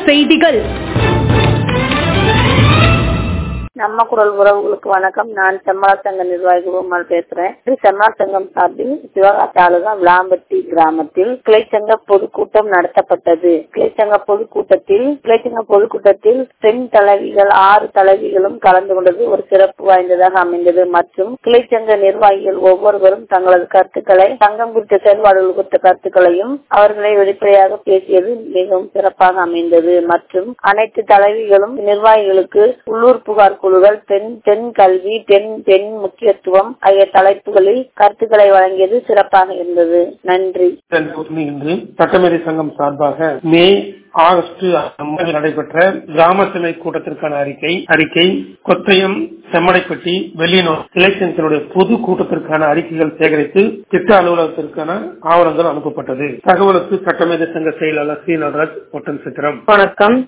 செய்திகள். நம்ம குரல் உறவுகளுக்கு வணக்கம். நான் செம்மலா சங்க நிர்வாகி உமால் பேசுறேன். செம்மலா சங்கம் சார்பில் சிவகாசி தாலுகா விளாம்பட்டி கிராமத்தில் கிளைச்சங்க பொதுக்கூட்டம் நடத்தப்பட்டது. கிளைச்சங்க பொதுக்கூட்டத்தில் பெண் தலைவிகள் 6 தலைவிகளும் கலந்து கொண்டது ஒரு சிறப்பு வாய்ந்ததாக அமைந்தது. மற்றும் கிளைச்சங்க நிர்வாகிகள் ஒவ்வொருவரும் தங்களது கருத்துக்களை, சங்கம் குறித்த செயல்பாடுகள் குறித்த கருத்துக்களையும் அவர்களை வெளிப்படையாக பேசியது மிகவும் சிறப்பாக அமைந்தது. மற்றும் அனைத்து தலைவிகளும் நிர்வாகிகளுக்கு உள்ளூர் புகார் குழுக்கள், பெண் கல்வி, பெண் முக்கியத்துவம் ஆகிய தலைப்புகளில் கருத்துக்களை வழங்கியது சிறப்பாக இருந்தது. நன்றி. சட்டமேதை சங்கம் சார்பாக ஆகஸ்ட் நடைபெற்ற கிராம சபை கூட்டத்திற்கான அறிக்கை கொத்தயம், செம்மடைப்பட்டி, வெள்ளியனூர் கிளைச்சங்களுடைய பொது கூட்டத்திற்கான அறிக்கைகள் சேகரித்து திட்ட அலுவலகத்திற்கான ஆவணங்கள் அனுப்பப்பட்டது. தகவலுக்கு சட்டமேதை சங்க செயலாளர் சி நடராஜ், ஒட்டன் சித்திரம். வணக்கம்.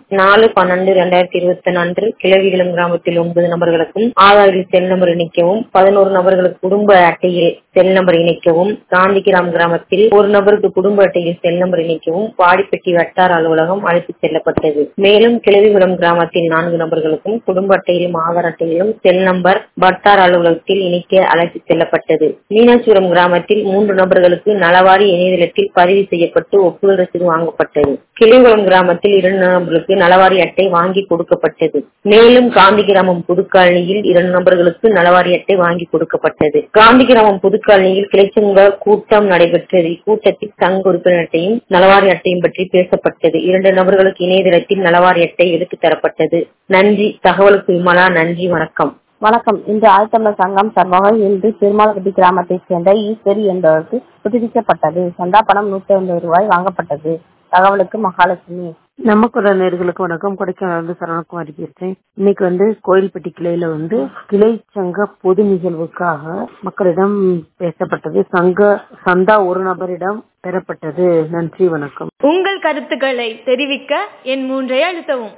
4/12/2020 அன்று கிளவிகளும் கிராமத்தில் 9 நபர்களுக்கும் ஆதாரில் செல் நம்பர் இணைக்கவும், 11 நபர்களுக்கு குடும்ப அட்டையில் செல் நம்பர் இணைக்கவும், காந்திகிராம் கிராமத்தில் 1 நபருக்கு குடும்ப அட்டையில் செல் நம்பர் இணைக்கவும் வாடிப்பட்டி வட்டார அலுவலகம் அழைத்துச் செல்லப்பட்டது. மேலும் கிளவிகுளம் கிராமத்தில் 4 நபர்களுக்கும் குடும்ப அட்டையிலும் ஆதார் அட்டையிலும் செல் நம்பர் வட்டார அலுவலகத்தில் இணைக்க அழைத்துச் செல்லப்பட்டது. மீனாட்சிபுரம் கிராமத்தில் 3 நபர்களுக்கு நலவாரி இணையதளத்தில் பதிவு செய்யப்பட்டு ஒப்புதல் ரசீது வாங்கப்பட்டது. கிளவிகுளம் கிராமத்தில் 2 நபர்களுக்கு நலவாரி அட்டை வாங்கி கொடுக்கப்பட்டது. மேலும் காந்திகிராமம் புதுக்காலனியில் 2 நபர்களுக்கு நலவாரி அட்டை வாங்கி கொடுக்கப்பட்டது. காந்திகிராமம் புதுக்காலனியில் கிளைச்சங்க கூட்டம் நடைபெற்றது. இக்கூட்டத்தில் சங்க உறுப்பினர் அட்டையும் நலவாரி அட்டையும் பற்றி பேசப்பட்டது. 2 நபர்களுக்கு இணையதளத்தில் நலவாரி அட்டை எடுத்துத் தரப்பட்டது. நன்றி. தகவலுக்கு விமலா. நன்றி. வணக்கம். வணக்கம். இன்று ஆழ்த்தமிழர் சங்கம் சார்பாக இன்று பெருமாள்பட்டி கிராமத்தைச் சேர்ந்த ஈஸ்வரி என்பவருக்கு புதுப்பிக்கப்பட்டது. சந்தா பணம் 150 ரூபாய் வாங்கப்பட்டது. தகவலுக்கு மகாலட்சுமி. நம்ம குரல் நேயர்களுக்கு வணக்கம். கொடைக்கானல் சரணகுமாரி பேசுறேன். இன்னைக்கு கோயில்பட்டி கிளையில கிளை சங்க பொது நிகழ்வுக்காக மக்களிடம் பேசப்பட்டது. சந்தா 1 நபரிடம் பெறப்பட்டது. நன்றி. வணக்கம். உங்கள் கருத்துக்களை தெரிவிக்க என் 3 அழுத்தவும்.